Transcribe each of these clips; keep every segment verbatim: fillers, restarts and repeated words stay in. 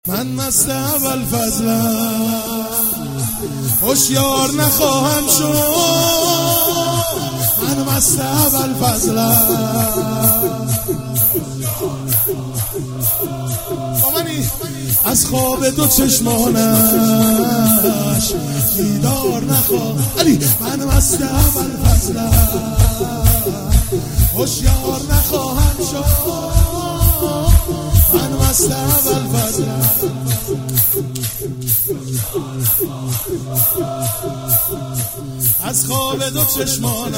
من مست اول فضلم، هوشیار نخواهم شد. من مست اول فضلم، آمنی از خواب دو چشمانش دیدار نخواهم. علی من مست اول فضلم، هوشیار نخواهم شد. من مست اول فضلم، از خواب دو چشمانش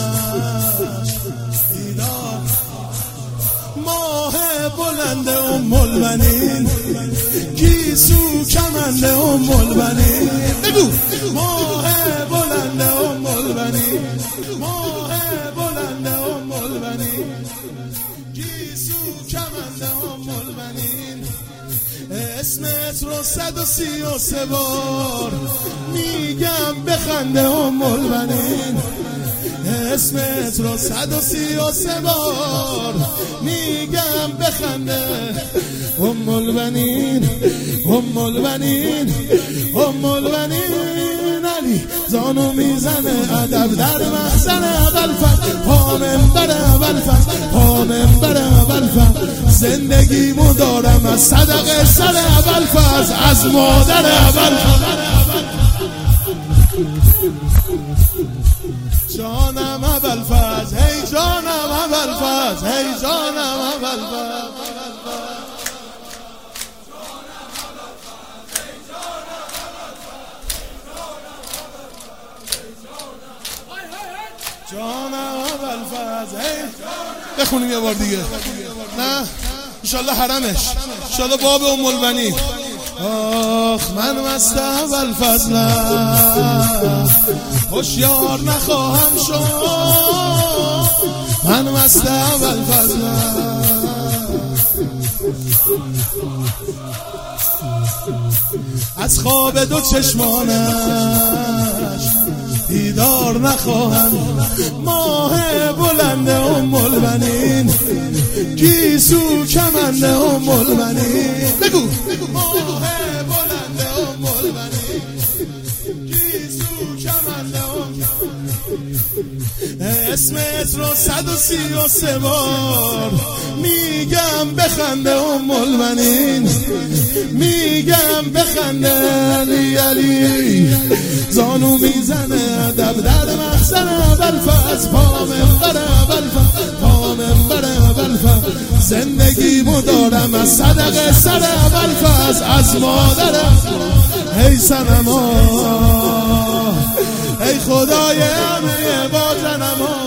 دیدار. ماه بلند ام البنین، گیسو کمند ام البنین. بگو ماه بلند ام البنین، ماه بلند ام البنین، گیسو کمند ام البنین. اسمت رو صد و سی و سه بار میگم بخنده ام البنین. اسمت رو صد و سی و سه بار میگم بخنده ام البنین، ام البنین، ام البنین. علی زانو میزنه ادب در محضر اول فضل، پا منبر اول فضل، پا منبر اول فضل. زندگیمو دارم از صدقه سر اول فضل، از مادر اول فضل. جانم اول فضل، هی جانم اول فضل، هی جانم اول فضل. جانم اول فضل، هی بخونیم یه بار دیگه. نه انشالله حرمش، انشالله باب ام البنین. آخ من مست اول فضلم، هوشیار نخواهم شد. من مست اول فضلم، از خواب دو چشمانش دیدار نخواهم. ماه بلند ام البنین، گیسو کمند ام البنین. بگو ماه بلند ام البنین، گیسو کمند ام. اسمت رو صد و سی و سه بار میگم بخنده ام البنین، میگم بخنده. علی علی زانو میزنه ادب در محضر اول فضل، پا منبر اول فضل، پا منبر اول فضل. زندگیمو دارم از صدقه سر اول فضل، از مادرم. هی صنما، ای خدای همه با جنما.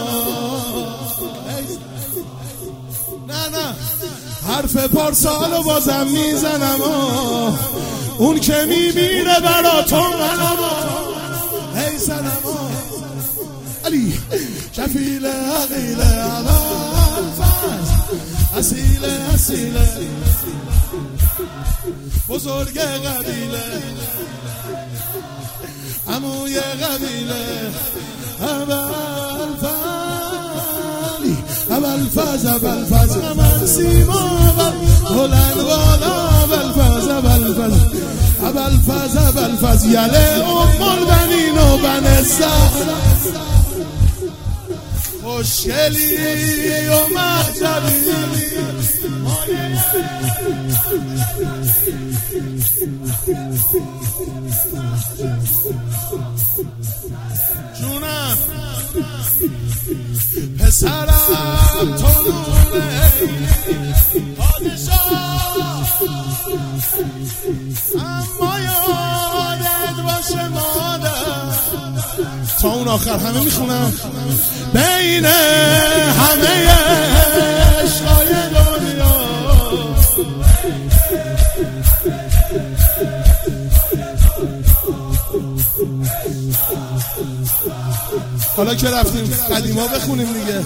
نه نه حرف پارسالو بازم میزنم، اون که میمیره برا تو منم. ای صنما علی شفیل عقیل اول فضل، اصیل اصیل بزرگ قبیله، عموی قبیله. اول فضل، اول فضل، اول فضل. من سیما اول بلند بالا، اول فضل، اول فضل، اول فضل، اول فضل. یله ام البنین و بن زهرا، خوشگلی و مهجبی. جونم پسرم تو نوره پادشاه، اما یادت باشه مادر. تا اون آخر همه میخونم. بین همه عشقای دنیا حالا که رفتیم قدیما بخونیم دیگه.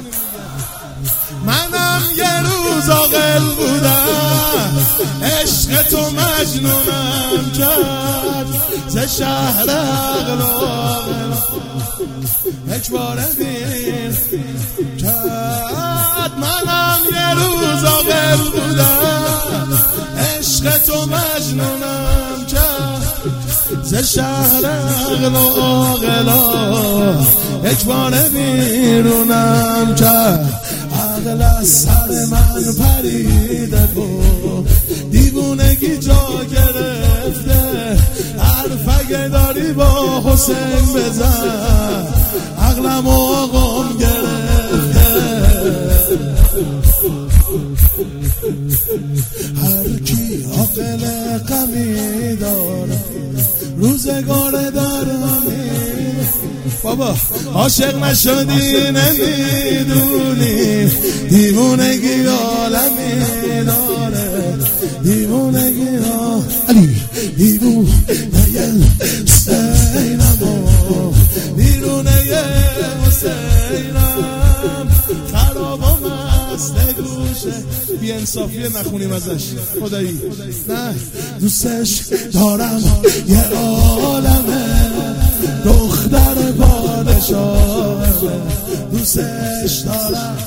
منم یه روز عاقل بودم، عشق تو مجنونم کرد. ز شهر عقل یک بار دیر کرد. منم یه روز عاقل بودم، عشق عشق تو مجنونم که ز شهر عقل و عاقلا یک بار بیرونم که عقل از سر من پریده بود دیوونگی جا گرفته حرف اگه داری با حسین بزن عقلم و آقام گرفته هر کی عقل غمی داره روزگار دارمی بابا عاشق نشدی نمیدونی دیوونگی عالمی داره دیوونگی علی دیوونه حسینم دیوونه حسینم خرابم است گوشه بی انصافی نخونیم ازش خدایی نه دوستش دارم یه عالمه دختر پادشاه دوستش دارم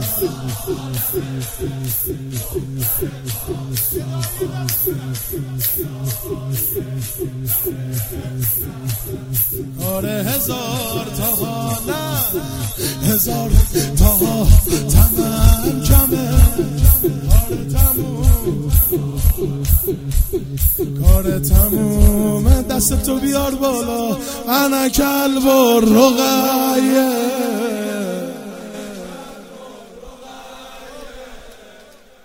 آره هزار تا نه هزار تا تمام کمه کار تموم کار تمومه دست تو بیار بالا انا کلب و رقیه